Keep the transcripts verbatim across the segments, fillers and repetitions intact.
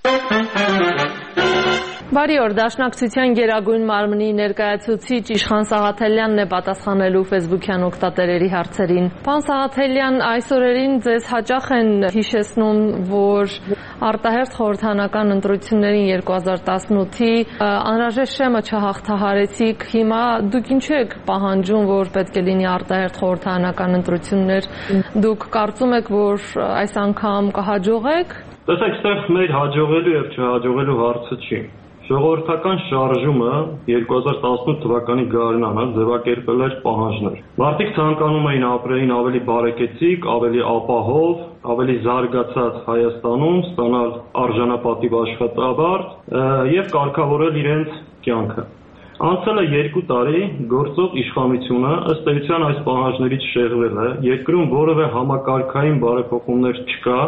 Բարի օր, Դաշնակցության գերագույն մարմնի ներկայացուցիչ Իշխան Սաղաթելյանն է պատասխանելու ֆեյսբուքյան օգտատերերի հարցերին։ Պարոն Սաղաթելյան, այս օրերին ձեզ հաճախ են հիշեցնում, որ արտահերթ խորհրդարանական ընտրություններին երկու հազար տասնութի անհրաժեշտ շեմը չհաղթահարեցիք։ Հիմա դուք ինչու եք պահանջում, որ պետք է լինի արտահերթ խորհրդարանական ընտրություններ։ Դուք կարծում եք, որ այս անգամ կհաջողեք։ Տեսեք, այստեղ մեր հաջողելու եւ չհաջողելու հարցը չի։ Ժողովրդական շարժումը երկու հազար տասնութ թվականի գարնանը ձևակերպել էր պահանջներ։ Մարդիկ ցանկանում էին ապրեին ավելի բարեկեցիկ, ավելի ապահով, ավելի զարգացած Հայաստանում, ստանալ արժանապատիվ աշխատավարձ եւ կարգավորել իրենց կյանքը։ Անցել է երկու տարի, գործող իշխանությունը ըստ էության այս պահանջներից շեղվել է, երկրում որևէ համակարգային բարեփոխումներ չկա։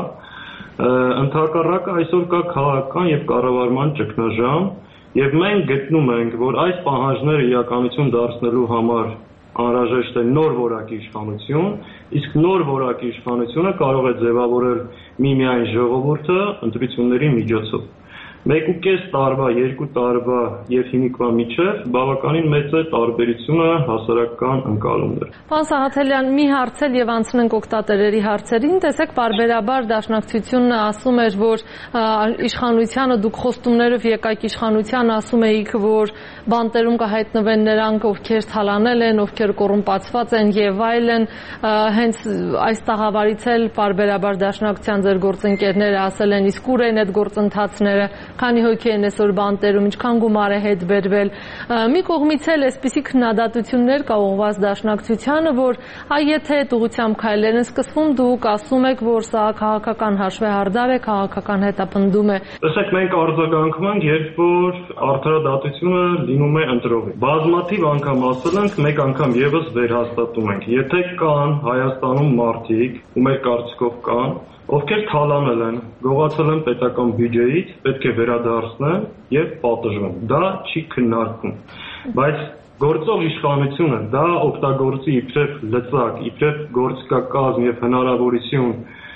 Ընդհակառակը այսօր կա քաղաքական եւ կառավարման ճգնաժամ եւ մենք գտնում ենք, որ այս պահանջները իրականություն դարձնելու համար անհրաժեշտ է նոր որակի իշխանություն, իսկ նոր որակի իշխանությունը կարող է ձևավորել միմիայն ժողովուրդը ընտրությունների միջոցով։ Մեկ ու կես տարվա, երկու տարվա եւ հիմիկվա միջև բավականին մեծ է տարբերությունը հասարակական ընկալումներ։ Պարոն Սաղաթելյան, մի հարց էլ եւ անցնենք օգտատերերի հարցերին։ Տեսեք, բարբերաբար Դաշնակցությունը ասում էր, որ իշխանությանը դուք խոստումներով եկայք իշխանության, ասում էիք, որ բանտերում կհայտնվեն նրանք, ովքեր թալանել են, ովքեր կոռումպացված են եւ այլն։ Հենց այս տաղավարից էլ բարբերաբար Դաշնակցության ձեր գործընկերները ասել են, իսկ ուր են այդ գործընթացները, քանի հոգի են այսօր բանտերում, ինչքան գումար է հետ բերվել։ Մի կողմից էլ այսպիսի քննադատություններ կա ուղղված Դաշնակցությանը, որ այ եթե այդ ուղղությամբ քայլեր են սկսվում, դուք ասում եք, որ սա քաղաքական հաշվեհարդար է, քաղաքական հետապնդում է։ Տեսեք, մենք արձագանքում ենք, երբ որ արդարադատությունը լինում է ընտրովի։ Բազմաթիվ անգամ ասել ենք, մեկ անգամ եւս վերհաստատում ենք, եթե կան Հայաստանում մարդիկ, ու մեր կարծիքով կան, ովքեր թալանել են, գողացել են պետական բյուջեից, պետք է վերադարձնեն եւ պատժվեն։ Դա չի քննարկվում։ Բայց գործող իշխանությունը դա օգտագործի իբրև լծակ, իբրև գործիքակազմ եւ հնարավորություն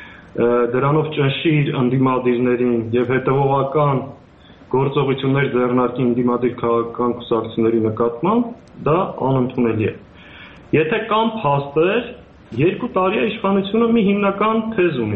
դրանով ճնշի իր ընդդիմադիրներին եւ հետեւողական գործողություններ ձեռնարկի ընդդիմադիր քաղաքական կուսակցությունների նկատմամբ, դա անընդունելի է։ Եթե կան փաստեր, երկու տարի է իշխանությունը մի հիմնական թեզ ունի։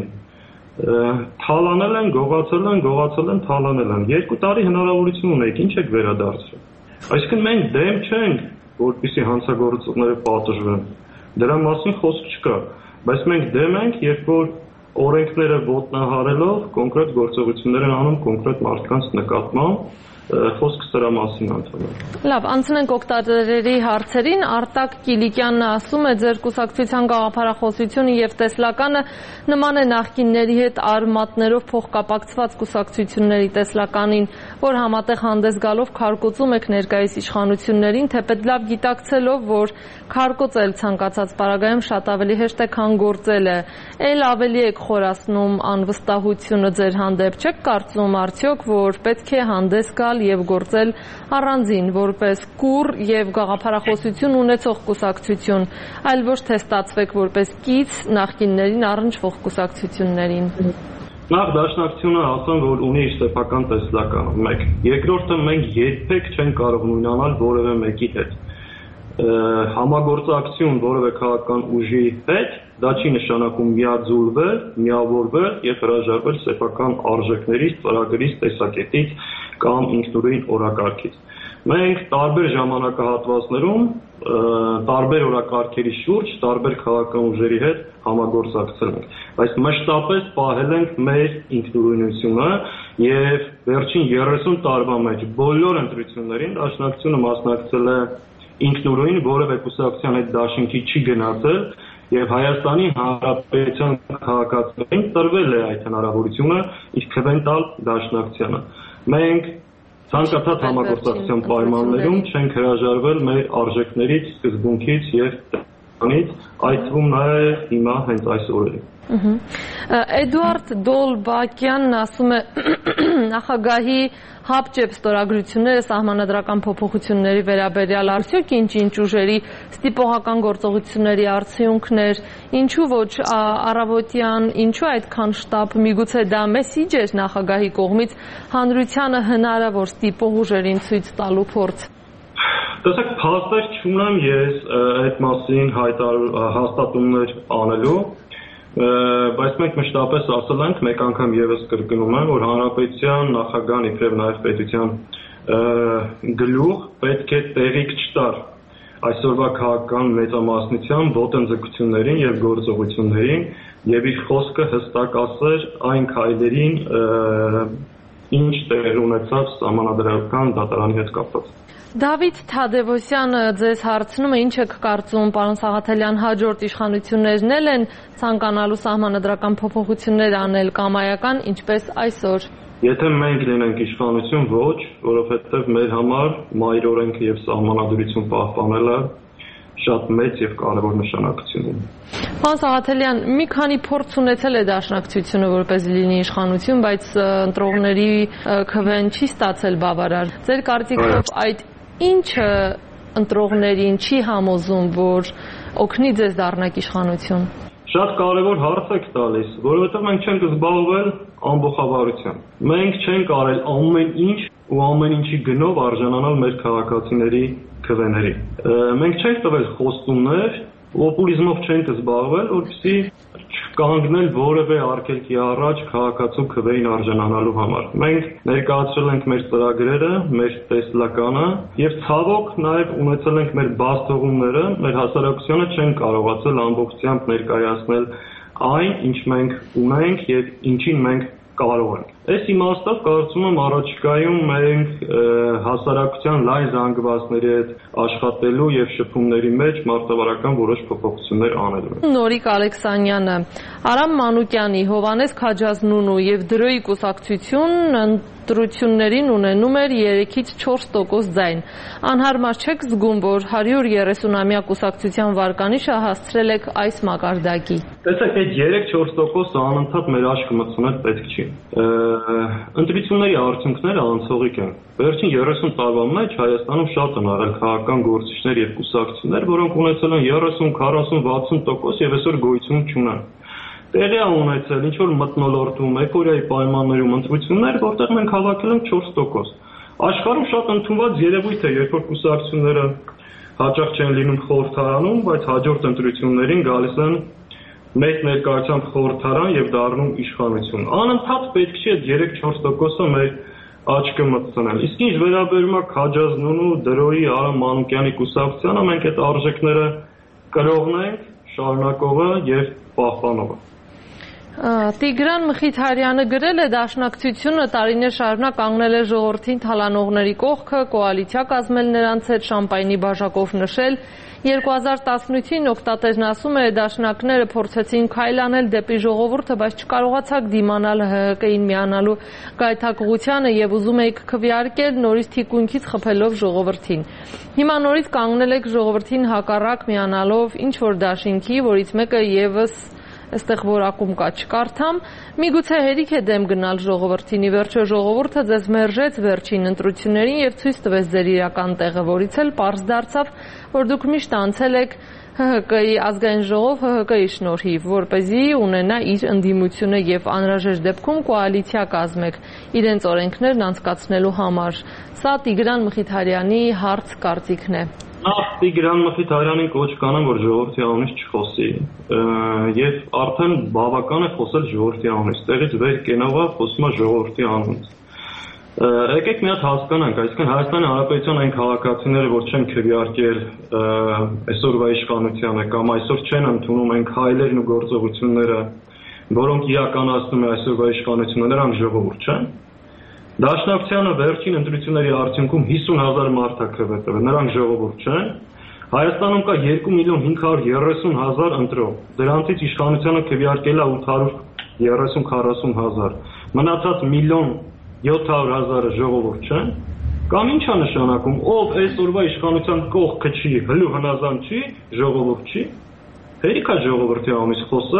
Թալանել են, գողացել են, գողացել են, թալանել են։ Երկու տարի հնարավորություն ունեք, ինչ եք վերադարձրել։ Այսինքն մենք դեմ չենք, որպեսզի հանցագործողները պատժվեն։ Դրա մասին խոսք չկա, բայց մենք դեմ ենք, երբ որ օրենքները ոտնահարելով կոնկրետ գործողություններ են անում կոնկրետ մարդկանց նկատմամբ, խոսքը սրա մասին ընդհանրապես։ Լավ, անցնենք օգտատերերի հարցերին։ Արտակ Կիլիկյանն ասում է, ձեր կուսակցության գաղափարախոսությունը եւ տեսլականը նման է նախկինների հետ արմատներով փոխկապակցված կուսակցությունների տեսլականին, որ համատեղ հանդես գալով քարկոծում եք ներկայիս իշխանություններին, թեպետ լավ գիտակցելով, որ քարկոծել ցանկացած պարագայում շատ ավելի հեշտ է, քան գործելը։ Էլ ավելի եք խորացնում անվստահությունը ձեր հանդեպ։ Չեք կարծում արդյոք, որ պետք է հանդես գալ եւ գործել առանձին, որպես կուռ եւ գաղափարախոսություն ունեցող կուսակցություն, այլ ոչ թե ստացվեք որպես կից նախկիններին առնչվող կուսակցություններին։ Նախ Դաշնակցությունը ասեմ, որ ունի իր սեփական տեսլականը, մեկ։ Երկրորդը մենք երբեք չենք կարող նույնանալ որևէ մեկի հետ։ Համագործակցություն որևէ քաղաքական ուժի հետ, դա չի նշանակում միաձուլվել, միավորվել եւ հրաժարվել սեփական արժեքներից, ծրագրից, տեսակետից կամ ինքնուրույն օրակարգից։ Մենք տարբեր ժամանակահատվածներում, տարբեր օրակարգերի շուրջ, տարբեր քաղաքական ուժերի հետ համագործակցել ենք, բայց մշտապես պահել ենք մեր ինքնուրույնությունը եւ վերջին երեսուն տարվա մեջ բոլոր ընտրություններին Դաշնակցությունը մասնակցել է ինքնուրույն, որևէ կուսակցության հետ դաշինքի չի գնացել եւ Հայաստանի Հանրապետության քաղաքացիներին տրվել է այդ հնարավորությունը իր քվեն տալ Դաշնակցությանը։ Մենք ցանկացած համագործակցության պայմաններում չենք հրաժարվել մեր արժեքներից, սկզբունքից եւ տնից, այդ թվում նաեւ հիմա հենց այս օրերին։ Էդուարդ Դոլբակյանն ասում է նախագահի հապճեպ ստորագրությունները սահմանադրական փոփոխությունների վերաբերյալ արդյոք ինչ-ինչ ուժերի ստիպողական գործողությունների արդյունքներ, ինչու ոչ առավոտյան, ինչու այդքան շտապ, միգուցե դա մեսիջ էր նախագահի կողմից հանրությանը հնարավոր ստիպող ուժերին ցույց տալու փորձ։ Տեսեք, փաստեր չունեմ ես այդ մասին հաստատումներ անելու, բայց մենք մշտապես ասել ենք, մեկ անգամ եւս կրկնում եմ, որ հանրապետության նախագահան իբրև նաեւ պետության գլուխ պետք է տեղիք չտար այսօրվա քաղաքական մեծամասնության ոտնձգություններին եւ գործողություններին եւ իր խոսքը հստակ ասեր այն քայլերին, ինչ տեղի ունեցավ սահմանադրական դատարանի հետ կապված։ Դավիթ Թադևոսյանը ձեզ հարցնում է, ինչ եք կարծում, պարոն Սաղաթելյան, հաջորդ իշխանություններն էլ են ցանկանալու սահմանադրական փոփոխություններ անել կամայական, ինչպես այսօր։ Եթե մենք լինենք իշխանություն, ոչ, որովհետև մեր համար մայր օրենքը եւ սահմանադրություն պահպանելը շատ մեծ եւ կարեւոր նշանակություն ունի։ Պարոն Սաղաթելյան, մի քանի փորձ ունեցել է դաշնակցությունը որպես լինի իշխանություն, բայց ընտրողների քվեն չի ստացել բավարար։ Ձեր կարծիքով այդ ինչը ընտրողներին չի համոզում, որ օգնի ձեզ դառնաք իշխանություն։ Շատ կարևոր հարց եք տալիս, որովհետև մենք չենք զբաղվել ամբողջությամբ։ Մենք չենք արել ամեն ինչ ու ամեն ինչի գնով արժանանալ մեր քաղաքացիների քվեների։ Մենք չենք տվել խոստումներ, պոպուլիզմով չենք զբաղվել, որպեսզի չկանգնել որևէ արգելքի առաջ քաղաքացու քվեին արժանանալու համար։ Մենք ներկայացրել ենք մեր ծրագրերը, մեր տեսլականը եւ ցավոք նաեւ ունեցել ենք մեր բացթողումները, մեր հասարակությանը չեն կարողացել ամբողջությամբ ներկայացնել այն, ինչ մենք ունենք եւ ինչին մենք կարող ենք։ Այս իմաստով կարծում եմ առաջիկայում մենք հասարակության լայն զանգվածների հետ աշխատելու եւ շփումների մեջ մարտավարական որոշ փոփոխություններ անելու։ Նորիկ Ալեքսանյանը, Արամ Մանուկյանի, Հովանես Քաջազնունու եւ Դրոյի կուսակցությունն ընտրություններին ունենում էր երեքից չորս տոկոս ձայն։ Անհարմար չեք զգում, որ հարյուր երեսունամյա կուսակցության վարկանիշը հասցրել եք այս մակարդակի։ Տեսեք, այդ երեք-չորս տոկոսը անընդհատ մեր աչքը մտցնել պետք չի։ Ընտրությունների արդյունքները անցողիկ են։ Վերջին երեսուն տարվա մեջ Հայաստանում շատ են արել քաղաքական գործիչներ եւ կուսակցություններ, որոնք ունեցել են երեսուն, քառասուն, վաթսուն տոկոս եւ այսօր գոյություն չունեն։ Տեղի է ունեցել ինչ որ մթնոլորտում, էկորիայի պայմաններում ընտրություններ, որտեղ մենք հավաքել ենք չորս տոկոս։ Աշխարհում շատ ընդունված երևույթ է, երբ որ կուսակցությունները հաճախ չեն լինում խորհրդարանում, բայց հաջորդ ընտրություններին գալիս են մեծ ներկայությամբ խորհրդարան եւ դառնում իշխանություն։ Անընդհատ պետք չի այդ երեք-չորս տոկոսը մեր աչքը մտցնել։ Իսկ ինչ վերաբերում է Քաջազնունու, Դրոյի, Արամ Մանուկյանի կուսակցությանը, մենք այդ արժեքները կրողն ենք, շարունակողը եւ պահպանողը։ Տիգրան Մխիթարյանը գրել է Դաշնակցությունը տարիներ շարունակ կանգնել է ժողովրդին թալանողների կողքը, կոալիցիա կազմել նրանց հետ, շամպայնի բաժակով նշել։ երկու հազար տասնութին օգտատերն ասում է դաշնակները փորձեցին քայլ անել դեպի ժողովուրդը, բայց չկարողացաք դիմանալ ՀՀԿ-ին միանալու գայթակղությանը եւ ուզում եք քվեարկել նորից թիկունքից խփելով ժողովրդին։ Հիմա նորից կանգնել եք ժողովրդին հակառակ միանալով ինչ որ դաշինքի, որից մեկը եւս Այստեղ որակում կա չկարդամ, միգուցե հերիք է դեմ գնալ ժողովրդին, ի վերջո ժողովուրդը ձեզ մերժեց վերջին ընտրություններին եւ ցույց տվեց ձեր իրական տեղը, որից էլ պարզ դարձավ, որ դուք միշտ անցել եք ՀՀԿ-ի ազգային ժողով ՀՀԿ-ի շնորհիվ, որպեսզի ունենա իր ընդդիմությունը եւ անհրաժեշտ դեպքում կոալիցիա կազմեք իրենց օրենքներն անցկացնելու համար։ Սա Տիգրան Մխիթարյանի հարց կարծիքն է։ Նախ Տիգրան Մխիթարյանին կոչ կանեմ, որ ժողովրդի անունից չխոսի, եւ արդեն բավական է խոսել ժողովրդի անունից, տեղից վեր կենալը խոսում է ժողովրդի անունից։ Եկեք մի հատ հասկանանք, այսինքն Հայաստանի Հանրապետության այն քաղաքացիները, որ չեն քվեարկել այսօրվա իշխանությանը կամ այսօր չեն ընդունում այն քայլերն ու գործողությունները, որոնք իրականացնում է այսօրվա իշխանությունը, նրանք ժողովուրդ չեն։ Դաշնակցությանը վերջին ընտրությունների արդյունքում հիսուն հազար մարդ է քվե տվել, նրանք ժողովուրդ չեն։ Հայաստանում կա երկու միլիոն հինգ հարյուր երեսուն հազար ընտրող, դրանցից իշխանությանը քվեարկել է ութ հարյուր երեսուն-քառասուն հազար, մնացած միլիոն յոթ հարյուր հազարը ժողովուրդ չեն։ Կամ ինչ է նշանակում, ով այսօրվա իշխանության կողքը չի, հլու հնազանդ չի, ժողովուրդ չի։ Հերիք է ժողովրդի անունից խոսել,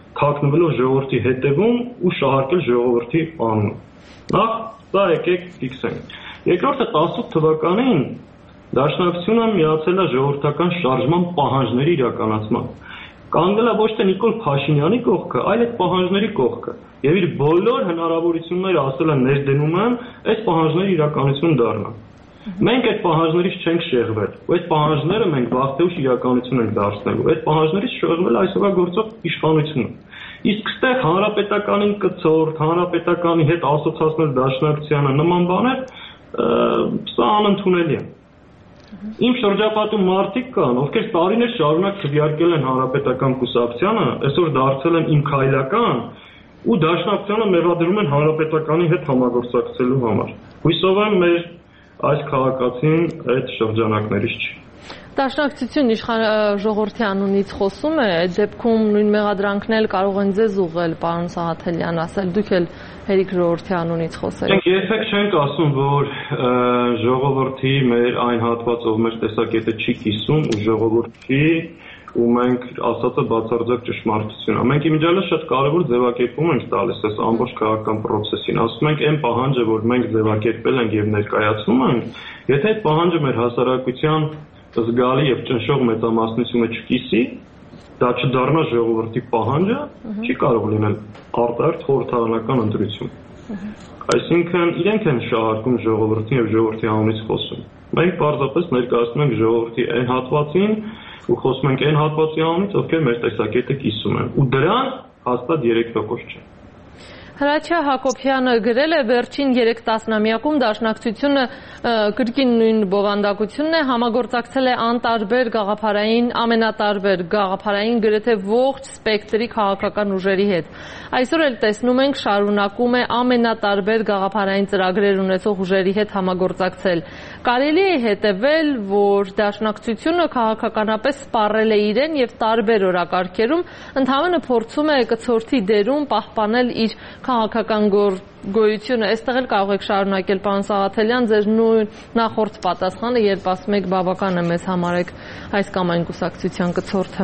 թաքնվելով ժողովրդի հետևում ու շահարկել ժողովրդի անունը։ Նախ սա եկեք ֆիքսենք։ Երկրորդը տասնութ թվականին Դաշնակցությունը միացել է ժողովրդական շարժման պահանջների իրականացման։ Կանգնել է ոչ թե Նիկոլ Փաշինյանի կողքը, այլ այդ պահանջների կողքը։ Եվ իր բոլոր հնարավորությունները ասել են ներդնում են այս պահանջների իրականություն դառնան։ Մենք այդ պահանջներից չենք շեղվել, ու այդ պահանջները մենք վաղ թե ուշ իրականություն ենք դարձնելու։ Այդ պահանջներից շեղվել է այսօրվա գործող իշխանությունը։ Իսկ ստեղ հանրապետականին կցորդ, հանրապետականի հետ ասոցացնել Դաշնակցությանը նման բաներ, սա անընդունելի է։ Իմ շրջապատում մարդիկ կան, ովքեր տարիներ շարունակ քվեարկել են հանրապետական կուսակցությանը, այսօր դարձել են իմ քայլական ու Դաշնակցությանը մեղադրում են հանրապետականի հետ համագործակցելու համար։ Հույսով եմ մեր այս քաղաքացին այդ շրջանակներից չի։ Դաշնակցություն իշխան ժողովրդի անունից խոսում է, այդ դեպքում նույն մեղադրանքն էլ կարող են ձեզ ուղղել, պարոն Սաղաթելյան, ասել դուք էլ հերիք ժողովրդի անունից խոսել։ Մենք երբեք չենք ասում, որ ժողովրդի մեր այն հատվածը, ով մեր տեսակետը չի կիսում, ու ժողովրդի ու մենք ասածը բացարձակ ճշմարտություն է։ Մենք իմիջիալը շատ կարևոր ձևակերպում ենք տալիս այս ամբողջ քաղաքական process-ին։ Ասում ենք այն պահանջը, որ մենք ձևակերպել ենք եւ ներկայացնում ենք, եթե այդ պահանջը մեր հասարակության զգալի եւ ճնշող մեծամասնությունը չկիսի, դա չդառնա ժողովրդի պահանջը, չի կարող լինել արտահերթ խորհրդարանական ընտրություն։ Այսինքն իրենք են շահարկում ժողովրդին եւ ժողովրդի անունից խոսում։ Մենք պարզապես ներկայացնում ենք ժողովրդի այն հատվածին ու խոսում ենք այն հատվածի անունից, ովքեր մեր տեսակետը կիսում են։ Ու դրան հաստատ երեք տոկոս չէ։ Հրաչյա Հակոբյանը գրել է վերջին երեք տասնամյակում Դաշնակցությունը կրկին նույն բովանդակությունն է, համագործակցել է անտարբեր գաղափարային, ամենատարբեր գաղափարային գրեթե ողջ սպեկտրի քաղաքական ուժերի հետ։ Այսօր էլ տեսնում ենք շարունակում է ամենատարբեր գաղափարային ծրագրեր ունեցող ուժերի հետ համագործակցել։ Կարելի է հետևել, որ Դաշնակցությունը քաղաքականապես սպառել է իրեն եւ տարբեր օրակարգերում ընդհանրապես փորձում է կցորդի դերում պահպանել իր քաղաքական գոյությունը։ Այստեղ էլ կարող եք շարունակել, պարոն Սաղաթելյան, ձեր նույն նախորդ պատասխանը, երբ ասում եք բավական է մեզ համարեք այս կամ այն կուսակցության կցորդը։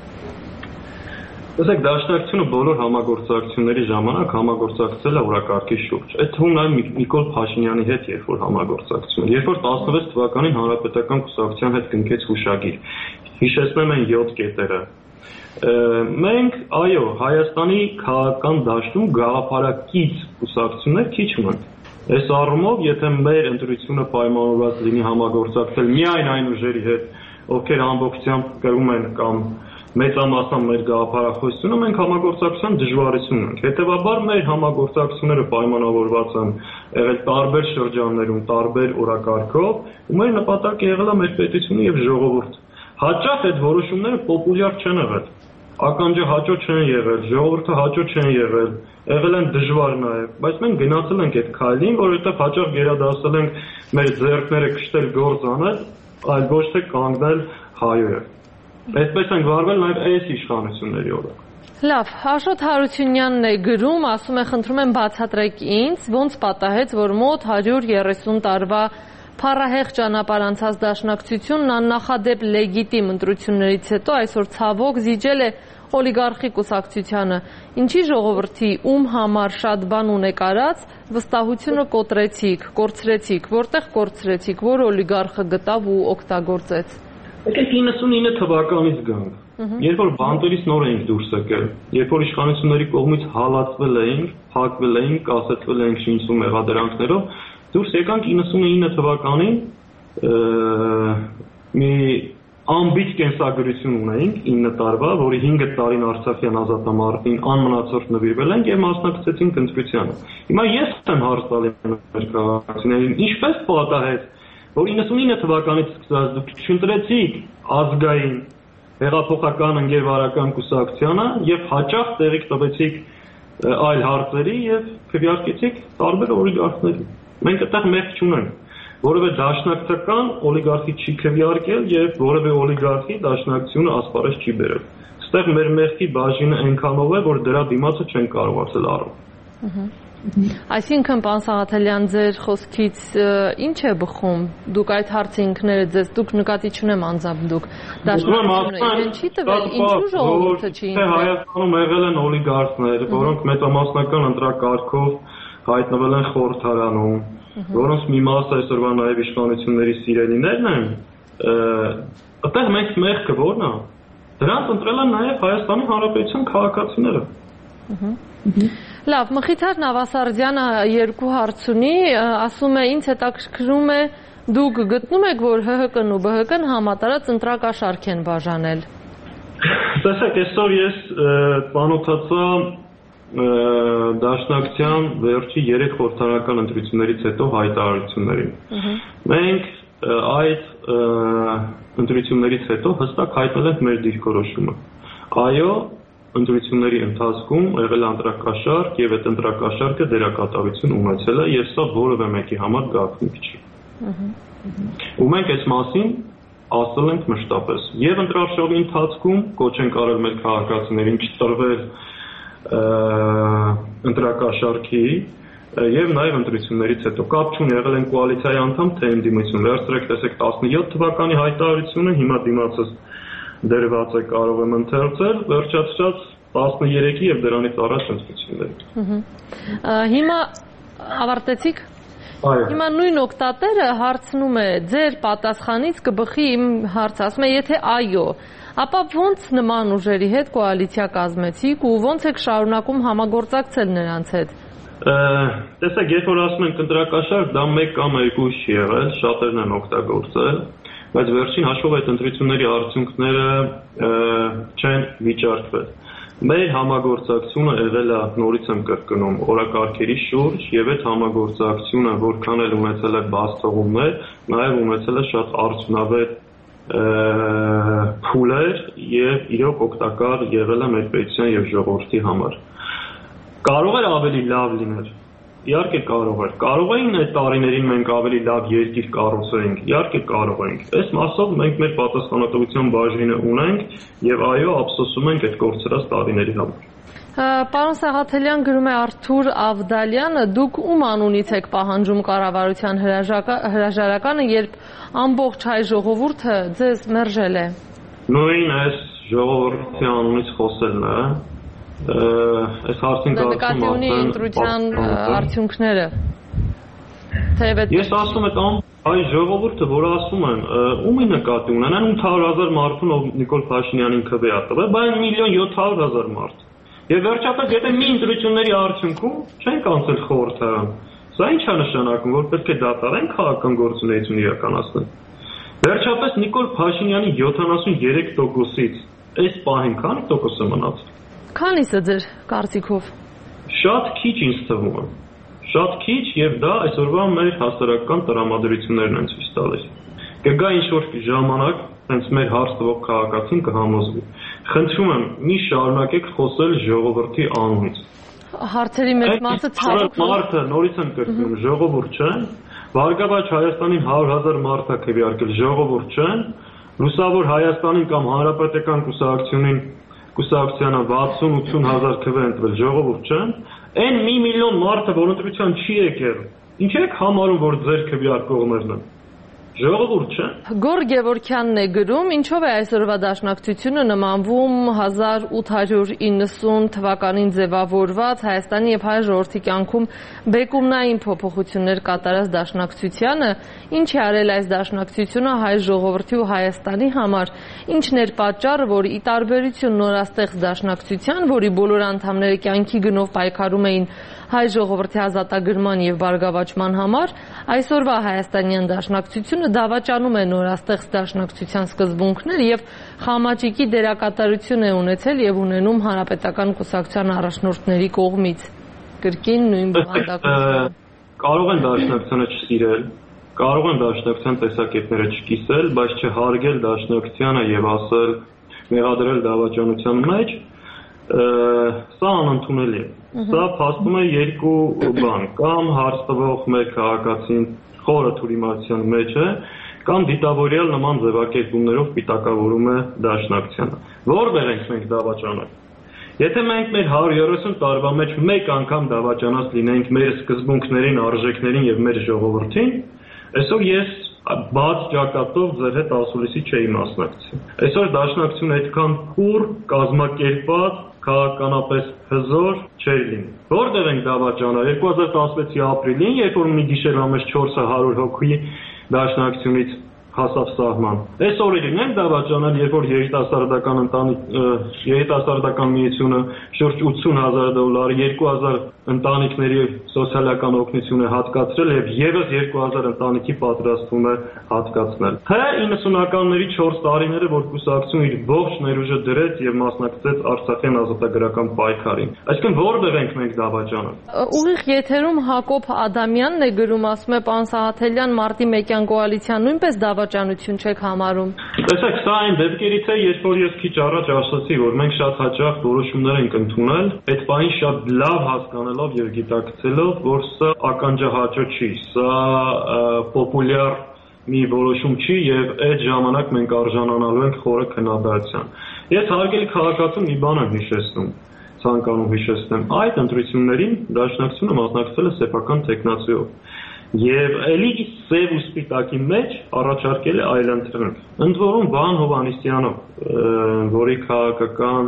Տեսեք, Դաշնակցությունը բոլոր համագործակցությունների ժամանակ համագործակցել է օրակարգի շուրջ։ Այդ թվում նաև Նիկոլ Փաշինյանի հետ երբ որ համագործակցում էր, երբ որ տասնվեց թվականին Հանրապետական կուսակցության հետ կնքեց հուշագիր։ Հիշեցնեմ այն յոթ կետերը։ Մենք, այո, Հայաստանի քաղաքական դաշտում գաղափարակից կուսակցություններ քիչ ունենք։ Այս առումով, եթե մեր ընտրությունը պայմանավորված լինի համագործակցել միայն այն ուժերի հետ, ովքեր ամբողջությամբ կրում են կամ մեծամասամբ մեր գաղափարախոսությունը, մենք համագործակցության դժվարություն ունենք։ Հետևաբար մեր համագործակցությունները պայմանավորված են եղել տարբեր շրջաններում, տարբեր օրակարգով, ու մեր նպատակը եղել է մեր պետությունը եւ ժողովուրդը։ Հաճախ այդ որոշումները պոպուլյար չեն եղել, ականջը հաճո չեն եղել, ժողովուրդը հաճո չեն եղել, եղել են դժվար նաև, բայց մենք գնացել ենք այդ քայլին, որովհետև հաճախ գերադասել ենք մեր ձեռքները կշտել գործ անել, այլ ոչ թե կանգնել հայոյը։ Այդպես ենք վարվել նաև այս իշխանությունների օրոք։ Լավ, Աշոտ Հարությունյանն է գրում, ասում է, խնդրում եմ բացատրեք ինձ, ոնց պատահեց, որ մոտ հարյուր երեսուն տարվա փառահեղ ճանապարհ անցած Դաշնակցությունն աննախադեպ լեգիտիմ ընտրություններից հետո այսօր ցավոք զիջել է օլիգարխի կուսակցությանը։ Ինչի ժողովրդի ում համար շատ բան ունեկարած վստահությունը կոտրեցիք, կորցրեցիք, որտեղ կորցրեցիք, որ օլիգարխը գտավ ու օգտագործեց։ Եկեք իննսունինը թվականից գանք, երբ որ բանտերից նոր էինք դուրս եկել, երբ որ իշխանությունների կողմից հալածվել էինք, փակվել էինք, կասեցվել էինք շինցու մեղադրանքներով, դուրս եկանք իննսունինը թվականին մի ամբիջ կենսագրություն ունեինք ինը տարվա, որի հինգ տարին Արցախյան ազատամարտին անմնացորդ նվիրվել ենք եւ մասնակցեցինք ընտրությանը։ Հիմա ես եմ հարց տալի մեր քաղաքացիներին, ինչպես պատահեց, որ իննսունինը թվականից սկսած դուք չընտրեցիք ազգային հեղափոխական ընկերվարական կուսակցությանը եւ հաճախ տեղիք տվեցիք այլ հարցերի եւ քվեարկեցիք տարբեր օլիգարխների։ Մենք այդտեղ մեղք չունենք, որևէ դաշնակցական օլիգարխի չի քվեարկել եւ որևէ օլիգարխի դաշնակցությունը ասպարեզ չի բերել։ Այստեղ մեր մեղքի բաժինը այնքանով է, որ դրա դիմացը չեն կարողացել առնել։ Այսինքն, պարոն Սաղաթելյան, ձեր խոսքից ինչ է բխում, դուք այդ հարցը ինքներդ ձեզ, դուք նկատի չունեմ անձամբ դուք դաշնակցությունը իրեն չի տվել, ինչու ժողովուրդը չի ինքնել։ Հայաստանում եղել են օլիգարխներ, որոնք մեծամասնական ընտրակարգով հայտնվել են խորհրդարանում, որոնց մի մասը այսօրվա նաև իշխանությունների սիրելիներն են, այդտեղ մենք մեղքը որն է։ Դրանց ընտրել են նաև Հայաստանի Հանրապետության քաղաքացիները։ Լավ, Մխիթար Նավասարդյանը երկու հարց ունի, ասում է, ինձ հետաքրքրում է, դուք գտնում եք, որ ՀՀԿ-ն ու ԲՀԿ-ն համատարած ընտրակաշարք են բաժանել։ Տեսեք, այսօր ես ծանոթացա Դաշնակցության վերջի երեք խորհրդարանական ընտրություններից հետո հայտարարություններին։ Մենք այդ ընտրություններից հետո հստակ հայտնել ենք մեր դիրքորոշումը։ Այո, ընտրությունների ընթացքում եղել է ընտրակաշարք եւ այդ ընտրակաշարքը դերակատարություն ունեցել է եւ սա որևէ մեկի համար գաղտնիք չի։ Ու մենք այս մասին ասել ենք մշտապես։ Եվ ընտրաշարժի ընթացքում կոչ ենք արել մեր քաղաքացիներին չտրվել ընտրակաշարքի եւ նաեւ ընտրություններից հետո կապ չունի եղել են կոալիցիայի անդամ թե ընդդիմություն։ Վերցրեք, տեսեք տասնյոթ թվականի հայտարարությունը, հիմա դիմացս դերված է կարող եմ ընթերցել, վերջացած տասներեքի եւ դրանից առաջ ընտրությունների։ Հիմա ավարտեցիք։ Այո։ Հիմա նույն օգտատերը հարցնում է ձեր պատասխանից կբխի իմ հարցը, ասում է եթե այո, ապա ո՞նց նման ուժերի հետ կոալիցիա կազմեցիք ու ո՞նց եք շարունակում համագործակցել նրանց հետ։ Տեսեք, երբ որ ասում ենք ընտրակաշարք, դա մեկ կամ երկու ուժ չի եղել, շատերն են օգտագործել, բայց վերջին հաշվով այդ ընտրությունների արդյունքները չեն վիճարկվել։ Մեր համագործակցությունը եղել է, նորից եմ կրկնում, օրակարգերի շուրջ եւ այդ համագործակցությունը որքան էլ ունեցել է բաց թողումներ, նաեւ ունեցել է շատ արդյունավետ փուլեր եւ իրոք օգտակար եղել է մեր պետության եւ ժողովրդի համար։ Կարող էր ավելի լավ լինել։ Իհարկե կարող էր։ Կարող էին այդ տարիներին մենք ավելի լավ երկիր կառուցեինք։ Իհարկե կարող ենք։ Այս մասով մենք մեր պատասխանատվության բաժինը ունենք եւ այո, ափսոսում ենք այդ կորցրած տարիների համար։ Պարոն Սաղաթելյան, գրում է Արթուր Ավդալյանը, դուք ում անունից եք պահանջում կառավարության հրաժարականը, երբ ամբողջ հայ ժողովուրդը ձեզ մերժել է։ Նույն այս ժողովրդի անունից խոսելն է։ Այս հարցին նկատի ունի ընտրության արդյունքները։ Ես ասում եմ, այ ժողովուրդը, որ ասում են, ումի նկատի ունեն, ութ հարյուր հազար մարդուն, ով Նիկոլ Փաշինյանին քվե ա տվել, բայց միլիոն յոթ հարյուր հազար մարդ։ Եվ վերջապես, եթե մի ընտրությունների արդյունքում չեն կանցել խորհրդարան, սա ինչ է նշանակում, որ պետք է դատարան քաղաքական գործունեություն իրականացնել։ Վերջապես Նիկոլ Փաշինյանի յոթանասունյոթ տոկոսից այս պահին քանի տոկոս է մնացել։ Քանիսը ձեր կարծիքով։ Շատ քիչ ինձ թվում է։ Շատ քիչ եւ դա այսօրվա մեր հասարակական տրամադրություններն են ցույց տալիս։ Կգա ինչ-որ ժամանակ, հենց մեր հարց տվող քաղաքացին կհամոզվի։ Խնդրում եմ, մի շարունակեք խոսել ժողովրդի անունից։ Հարցերի մեծ մասը ցավոք մարդը նորից եմ կրկնում, ժողովուրդ չեն։ Բարգավաճ Հայաստանին հարյուր հազար մարդ է քվեարկել, ժողովուրդ չեն։ Լուսավոր Հայաստանին կամ Հանրապետական կուսակցությունին կուսակցությանը վաթսուն-ութուն հազար քվե են տվել, ժողովուրդ չեն։ Այն մի միլիոն մարդը, որ ընտրության չի եկել, ինչ եք համարում, որ ձեր քվեարկողներն են։ Ժողովուրդ չէ։ Գոր Գևորգյանն է գրում, ինչով է այսօրվա դաշնակցությունը նմանվում հազար ութ հարյուր իննսուն թվականին ձևավորված Հայաստանի եւ հայ ժողովրդի կյանքում բեկումնային փոփոխություններ կատարած դաշնակցությանը, ինչ է արել այս դաշնակցությունը հայ ժողովրդի ու Հայաստանի համար, ինչն էր պատճառը, որ ի տարբերություն նորաստեղծ դաշնակցության, որի բոլոր անդամները կյանքի գնով պայքարում էին հայ ժողովրդի ազատագրման եւ բարգավաճման համար, այսօրվա հայաստանյան դաշնակցությունը դավաճանում է նորաստեղծ դաշնակցության սկզբունքներ եւ խամաճիկի դերակատարություն է ունեցել եւ ունենում հանրապետական կուսակցության առաջնորդների կողմից։ Կրկին նույն բովանդակությունը։ Կարող են դաշնակցությունը չսիրել, կարող են դաշնակցության տեսակետները չկիսել, բայց չհարգել դաշնակցությանը եւ ասել մեղադրել դավաճանության մեջ, սա անընդունելի է։ Սա փաստում է երկու բան, կամ հարց տվող մեր քաղաքացին խորը թուրիմացիան մեջ է, կամ դիտավորյալ նման ձևակերպումներով պիտակավորում է դաշնակցությանը։ Որտեղ ենք մենք դավաճանել։ Եթե մենք մեր հարյուր երեսուն տարվա մեջ մեկ անգամ դավաճանած լինենք մեր սկզբունքներին, արժեքներին եւ մեր ժողովրդին, այսօր ես բաց ճակատով ձեր հետ ասուլիսի չէի մասնակցի։ Այսօր դաշնակցությունը այդքան քուր, կազմակերպված, քաղաքականապես հզոր չէր լինի։ Որտեղ ենք դավաճանել երկու հազար տասնվեցի ապրիլին, երբ որ մի գիշեր ամեն չորս հարյուր հոգի դաշնակցությունից հասավ սահման։ Այս օրերին են դավաճանել, երբ որ երիտասարդական ընտանիք երիտասարդական միությունը շուրջ ութսուն հազար դոլար, երկու հազար ընտանիքների սոցիալական օգնություն է հատկացրել եւ եւս երկու հազար ընտանիքի պատրաստվում է հատկացնել։ Թե իննսունականների չորս տարիները, որ կուսակցությունը իր ողջ ներուժը դրեց եւ մասնակցեց Արցախյան ազատագրական պայքարին։ Այսինքն որտեղ ենք մենք դավաճանը։ Ուղիղ եթերում Հակոբ Ադամյանն է գրում, ասում է պարոն Սահաթելյան, մարտի մեկյան կոալիցիան նույնպես դավաճանություն չեք համարում։ Տեսեք, սա այն դեպքերից է, երբ որ ես քիչ առաջ ասացի, որ մենք շատ հաճախ որոշումներ ենք ընդունել, այդ բանը շատ լավ հասկանալով եւ գիտակցելով, որ սա ականջահաճո չի, սա պոպուլյար մի որոշում չի եւ այդ ժամանակ մենք արժանանալու ենք խորը քննադատության։ Ես հարգելի քաղաքացու մի բան եմ հիշեցնում, ցանկանում հիշեցնեմ, այդ ընտրություններին դաշնակցությունը մասնակցել է սեփական տեխնացիով։ Եվ էլի սև ու սպիտակի մեջ առաջարկել է այլընտրանք։ Ընդ որում Վահան Հովհաննիսյանը, որի քաղաքական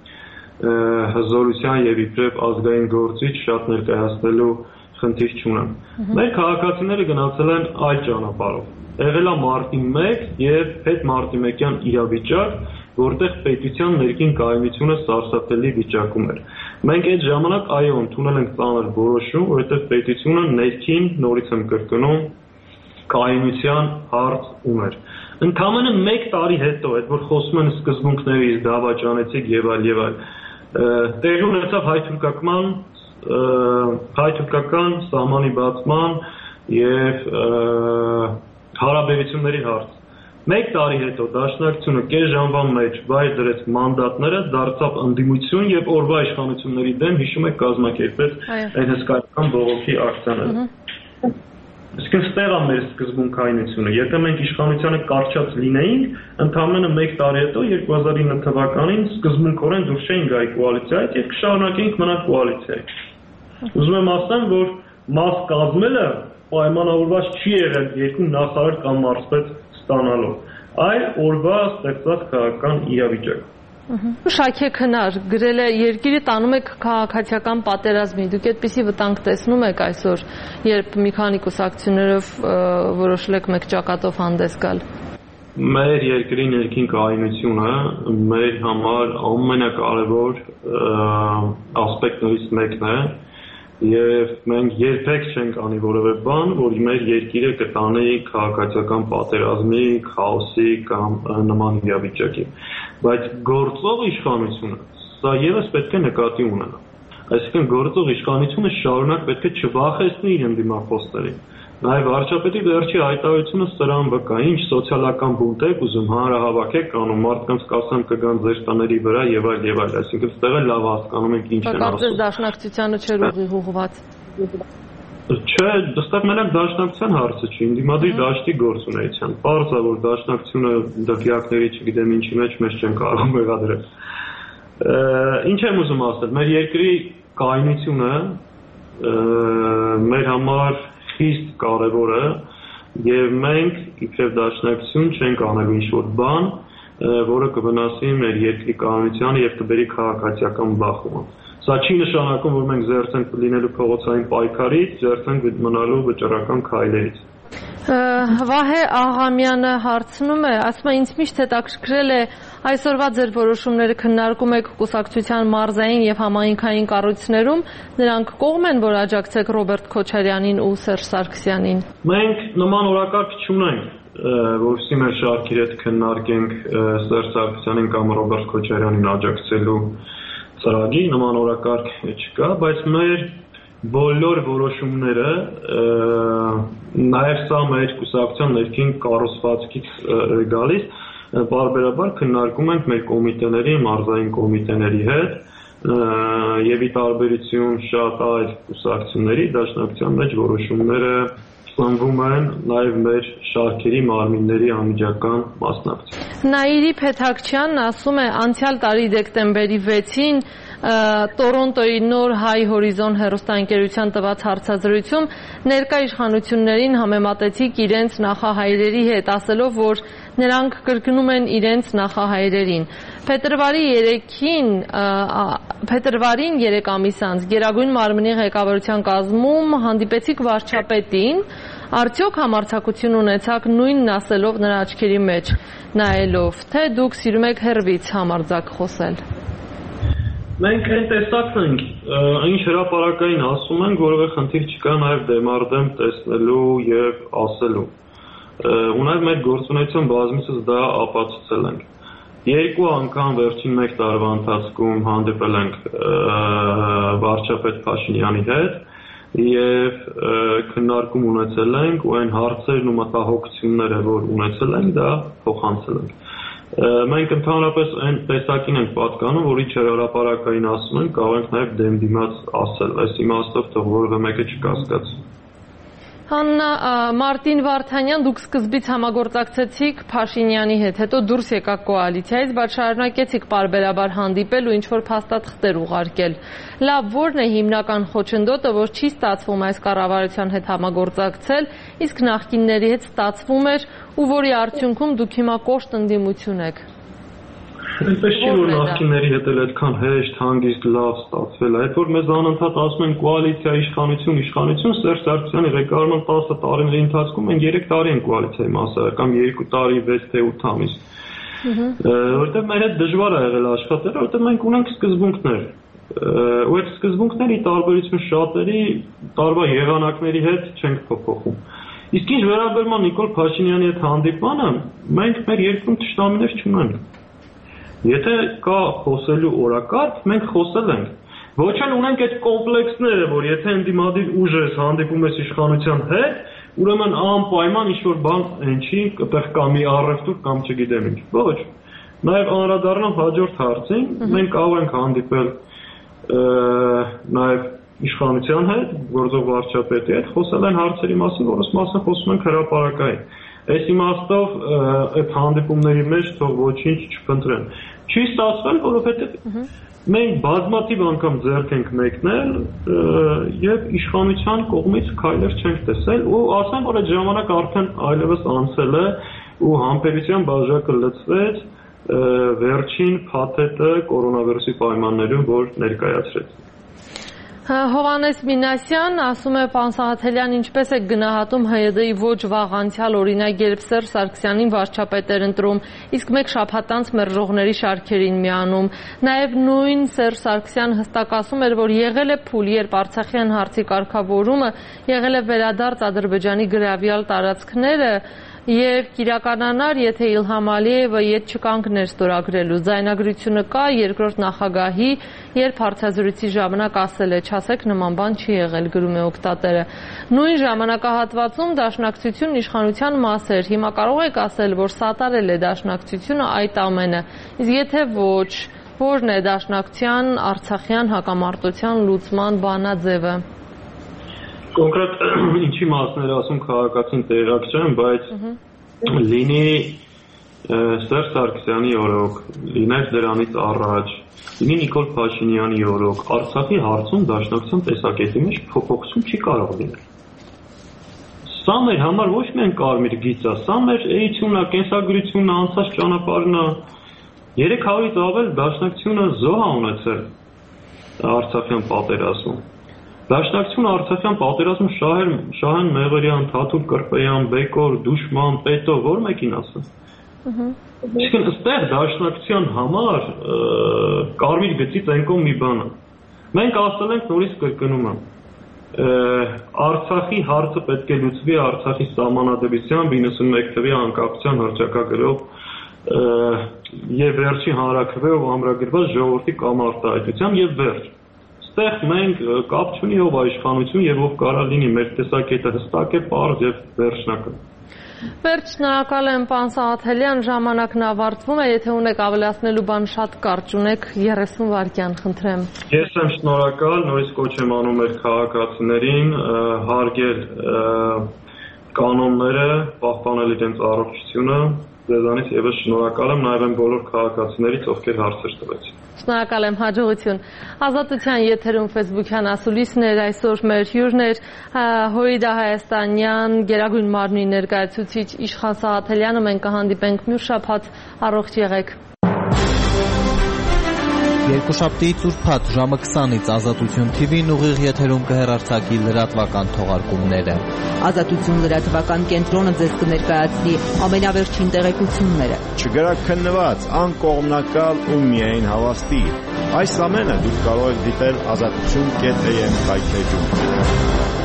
հզորության եւ իբրև ազգային գործիչ շատ ներկայացնելու խնդիր չունեմ։ Մեր քաղաքացիները գնացել են այլ ճանապարհով։ Եղել է մարտի մեկ եւ հետ մարտի մեկյան իրավիճակ, որտեղ պետության ներքին կայունությունը սարսափելի վիճակում էր։ Մենք այդ ժամանակ այո ընդունել ենք ծանր որոշում, որովհետև պետությունը ներքին, նորից եմ կրկնում, կայունության հարց ուներ։ Ընդամենը մեկ տարի հետո, այդ որ խոսում են սկզբունքներից, դավաճանեցիք եւ այլ եւ այլ, տեղի ունեցավ հայ-թուրքական հայ-թուրքական սահմանի բացման եւ հարաբերությունների հարց։ Մեկ տարի հետո դաշնակցությունը կես ժամվա մեջ վայր դրեց մանդատները, դարձավ ընդդիմություն եւ օրվա իշխանությունների դեմ հիշում եք կազմակերպեց այն հսկայական բողոքի ակցիաները։ Իսկ այստեղ է մեր սկզբունքայնությունը։ Եթե մենք իշխանությանը կարճած լինեինք, ընդամենը մեկ տարի հետո երկու հազար ինը թվականին սկզբունքորեն դուրս չէինք գալի կոալիցիայից եւ կշարունակեինք մնալ կոալիցիայից։ Ուզում եմ ասեմ, որ մաս կազմելը պայմանավորված չի եղել երկու նախարար կամ մարզպետ ստանալով, այլ օրվա ստեղծած քաղաքական իրավիճակ։ Շաքե Քնար գրել է երկիրը տանում եք քաղաքացիական պատերազմի, դուք այդպիսի վտանգ տեսնում եք այսօր, երբ մի քանի կուսակցություններով որոշել եք մեկ ճակատով հանդես գալ։ Մեր երկրի ներքին կայունությունը մեր համար ամենակարևոր ասպեկտներից մեկն է եւ մենք երբեք չենք անի որևէ բան, որ մեր երկիրը կտանի քաղաքացիական պատերազմի, քաոսի կամ նման իրավիճակի։ Բայց գործող իշխանությունը սա եւս պետք է նկատի ունենա։ Այսինքն գործող իշխանությունը շարունակ պետք է չվախեցնի իր ընդդիմախոսներին։ Նաեւ վարչապետի վերջի հայտարարությունը սրան վկա, ինչ սոցիալական բունտ եք ուզում հանրահավաք եք անում, մարդկանց կասեմ կգան ձեր տների վրա եւ այլ եւ այլ, այսինքն այստեղ էլ լավ հասկանում ենք ինչ են ասում։ Կարծես դաշնակցությանը չէր ուղիղ ուղղված։ Չէ, դստակ մենակ դաշնակցության հարցը չի, ընդդիմադիր դաշտի գործունեության։ Պարզ է, որ դաշնակցությունը դղյակների, չգիտեմ ինչի մեջ մեզ չեն կարող մեղադրել։ Ինչ եմ ուզում ասել, մեր երկրի կայունությունը մեր համար խիստ կարևոր է եւ մենք իբրև դաշնակցություն չենք անելու ինչ-որ բան, որը կվնասի մեր երկրի կայունությանը եւ կբերի քաղաքացիական բախումը։ Սա չի նշանակում, որ մենք զերծ ենք լինելու փողոցային պայքարից, զերծ ենք մնալու վճռական քայլերից։ Վահե Աղամյանը հարցնում է, ասում է, ինձ միշտ հետաքրքրել է այսօրվա ձեր որոշումները քննարկում եք կուսակցության մարզային եւ համայնքային կառույցներում, նրանք կողմ են, որ աջակցեք Ռոբերտ Քոչարյանին ու Սերժ Սարգսյանին։ Մենք նման օրակարգ չունենք, որովհետեւ մեր շարքերի հետ քննարկենք Սերժ Սարգսյանին կամ Ռոբերտ Քոչարյանին աջակցելու ծրագիր, նման օրակարգ չկա, բայց մեր բոլոր որոշումները նաև սա մեր կուսակցության ներքին կառուցվածքից գալիս բարբերաբար քննարկում ենք մեր կոմիտեների, մարզային կոմիտեների հետ եւ ի տարբերություն շատ այլ կուսակցությունների դաշնակցության մեջ որոշումները ծնվում են նաև մեր շարքերի մարմինների անմիջական մասնակցությամբ։ Նաիրի Փեթակչյանն ասում է, անցյալ տարի դեկտեմբերի վեցին Տորոնտոյի նոր հայ հորիզոն հեռուստաընկերության տված հարցազրույցում ներկա իշխանություններին համեմատեցիք իրենց նախահայրերի հետ, ասելով, որ նրանք կրկնում են իրենց նախահայրերին։ Փետրվարի երեքին, փետրվարին երեք ամիս անց Գերագույն մարմնի ղեկավարության կազմում հանդիպեցիք վարչապետին, արդյոք համարձակություն ունեցաք նույնն ասելով նրա աչքերի մեջ նայելով, թե դուք սիրում եք հեռվից համարձակ խոսել։ Մենք այն տեսակն ենք, ինչ հրապարակային ասում ենք, որովհետև խնդիր չկա նաև դեմարդեմ տեսնելու եւ ասելու։ Ու նաև մեր գործունեության բազմիցս դա ապացուցել ենք։ Երկու անգամ վերջին մեկ տարվա ընթացքում հանդիպել ենք վարչապետ Փաշինյանի հետ եւ քննարկում ունեցել ենք ու այն հարցերն ու մտահոգությունները, որ ունեցել ենք, դա փոխանցել ենք։ Մենք ընդհանրապես այն տեսակին ենք պատկանում, որ ինչ հրապարակային ասում ենք, կարող ենք նաև դեմ դիմաց ասել, այս իմաստով թող որևէ մեկը չկասկածի։ Հաննա, Մարտին Վարդանյան, դուք սկզբից համագործակցեցիք Փաշինյանի հետ, հետո դուրս եկաք կոալիցիայից, բայց շարունակեցիք պարբերաբար հանդիպել ու ինչ-որ փաստաթղթեր ուղարկել։ Լավ, ո՞րն է հիմնական խոչընդոտը, որ չի ստացվում այս կառավարության հետ համագործակցել, իսկ նախկինների հետ ստացվում էր ու որի արդյունքում դուք հիմա կոշտ ընդդիմություն եք։ Այնպես չի, որ նախկինների հետ էլ այդքան հեշտ, հանգիստ, լավ ստացվել է, այդ որ մեզ անընդհատ ասում են կոալիցիա, իշխանություն, իշխանություն, Սերժ Սարգսյանի ղեկավարման տասը տարիների ընթացքում մենք երեք տարի են կոալիցիայի մասը, կամ երկու տարի, վեց թե ութ ամիս։ Որովհետև մեր հետ դժվար է եղել աշխատել, որովհետև մենք ունենք սկզբունքներ։ Ու այդ սկզբունքների տարբերություն շատերի տարվա եղանակների հետ չենք փոփոխում։ Իսկ ինչ վերաբերում է Նիկոլ Փաշինյանի հետ հանդիպմանը, մենք մեր երկրում թշնամիներ չունենք։ Եթե կա խոսելու օրակարգ, մենք խոսել ենք։ Ոչ էլ ունենք այդ կոմպլեքսները, որ եթե ընդդիմադիր ուժ ես հանդիպում ես իշխանության հետ, ուրեմն անպայման ինչ-որ բան հնչի, այդտեղ կա մի առևտուր կամ չգիտեմ ինչ։ Ոչ։ Նաև անդրադառնամ հաջորդ հարցին, մենք կարող ենք հանդիպել նաև իշխանության հետ, գործող վարչապետի հետ, խոսել են հարցերի մասին, որոնց մասին խոսում ենք հրապարակային։ Այս իմաստով այդ հանդիպումների մեջ թող ոչինչ չփնտրեն։ Չի ստացվել, որովհետև մենք բազմաթիվ անգամ ձեռք ենք մեկնել եւ իշխանության կողմից քայլեր չենք տեսել ու ասեմ, որ այդ ժամանակ արդեն այլևս անցել է ու համբերության բաժակը լցվեց վերջին փաթեթը կորոնավիրուսի պայմաններում, որ ներկայացրեց։ Հովհաննես Մինասյան ասում է, պարոն Սաղաթելյան, ինչպես է գնահատում Հ Յ D-ի ոչ վաղ անցյալ օրինակ, երբ Սերժ Սարգսյանին վարչապետ էր ընտրում, իսկ մեկ շաբաթ անց մերժողների շարքերին միանում։ Նաև նույն Սերժ Սարգսյանը հստակ ասում էր, որ եղել է փուլ, երբ Արցախյան հարցի կարգավորումը եղել է վերադարձ Ադրբեջանի գրավյալ տարածքները եւ կիրականանար, եթե Իլհամ Ալիևը ետ չկանգներ ստորագրելու։ Ձայնագրությունը կա երկրորդ նախագահի, երբ հարցազրույցի ժամանակ ասել է, չասեք նման բան չի եղել, գրում է օգտատերը։ Նույն ժամանակահատվածում դաշնակցությունն իշխանության մաս էր։ Հիմա կարող եք ասել, որ սատարել է դաշնակցությունը այդ ամենը։ Իսկ եթե ոչ, ո՞րն է դաշնակցության արցախյան հակամարտության լուծման բանաձևը։ Կոնկրետ ինչի մասներ ասում քաղաքացին տեղակ չեմ, բայց լինի Սերժ Սարգսյանի օրոք, լիներ դրանից առաջ, լինի Նիկոլ Փաշինյանի օրոք, Արցախի հարցում դաշնակցության տեսակետի մեջ փոփոխություն չի կարող լինել։ Սա մեր համար ոչ միայն կարմիր գիծ է, սա մեր էությունն է, կենսագրությունն է, անցած ճանապարհն է։ երեք հարյուրից ավել դաշնակցությունը զոհ է ունեցել Արցախյան պատերազմում։ Դաշնակցությունը Արցախյան պատերազմում Շահեր, Շահեն Մեղրյան, Թաթուլ Կրպեյան, Բեկոր, Դուշման, Պետո, ո՞ր մեկին ասեմ։ Իսկ այստեղ դաշնակցության համար կարմիր գծից այնքան մի բան է։ Մենք ասել ենք նորից կրկնում եմ։ Արցախի հարցը պետք է լուծվի Արցախի սահմանադրությամբ իննսունմեկ թվականի անկախության հռչակագրով եւ վերջին հանրաքվեով ամրագրված ժողովրդի կամ արտահայտությամբ եւ վերջ։ Այստեղ մենք կապ չունի ով իշխանություն եւ ով կարա լինի, մեր տեսակետը հստակ է, պարզ եւ վերջնական։ Վերջ, շնորհակալ եմ, պարոն Սաղաթելյան, ժամանակն ավարտվում է, եթե ունեք ավելացնելու բան շատ կարճ ունեք, երեսուն վայրկյան, խնդրեմ։ Ես եմ շնորհակալ, նորից կոչ եմ անում մեր քաղաքացիներին հարգել կանոնները, պահպանել իրենց առողջությունը Ձեզանից եւս շնորհակալ եմ, նաեւ այն բոլոր քաղաքացիներից, ովքեր հարցեր տվեցին։ Շնորհակալ եմ, հաջողություն։ Ազատության եթերում Facebook-յան ասուլիսներ, այսօր մեր հյուրն էր Հույդա Հայաստանյան Գերագույն մարմնի ներկայացուցիչ Իշխան Սաղաթելյանը։ Մենք կհանդիպենք մյուս շաբաթ, առողջ եղեք։ Երկուշաբթի ծուրփաթ ժամը քսանից Ազատություն թի վին ուղիղ եթերում կհեռարձակի լրատվական թողարկումները։ Ազատություն լրատվական կենտրոնը ձեզ կներկայացնի ամենավերջին տեղեկությունները։ Չգրաքննված, անկողմնակալ ու միայն հավաստի։ Այս ամենը դուք կարող եք դիտել ազատություն կետ էմ կայքեջում։